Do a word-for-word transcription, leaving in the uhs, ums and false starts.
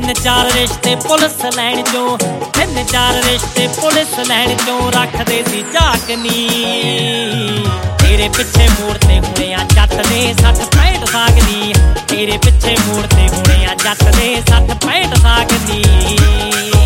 ਤਿੰਨ ਚਾਰ ਰਿਸ਼ਤੇ ਪੁਲਿਸ ਲੈਣ ਚੋਂ ਤਿੰਨ ਚਾਰ ਰਿਸ਼ਤੇ ਪੁਲਿਸ ਲੈਣ ਚੋਂ ਰੱਖਦੇ ਸੀ ਝਾਕਨੀ। ਤੇਰੇ ਪਿੱਛੇ ਮੋੜ ਤੇ ਹੋਣੇ ਆ ਜੱਟ ਦੇ ਸੱਠ ਪੈਂਹਠ ਸਾਕ ਦੀ। ਤੇਰੇ ਪਿੱਛੇ ਮੋੜ ਤੇ ਹੋਣੇ ਆ ਜੱਟ ਦੇ ਸੱਠ ਪੈਂਹਠ ਸਾਕ ਦੀ।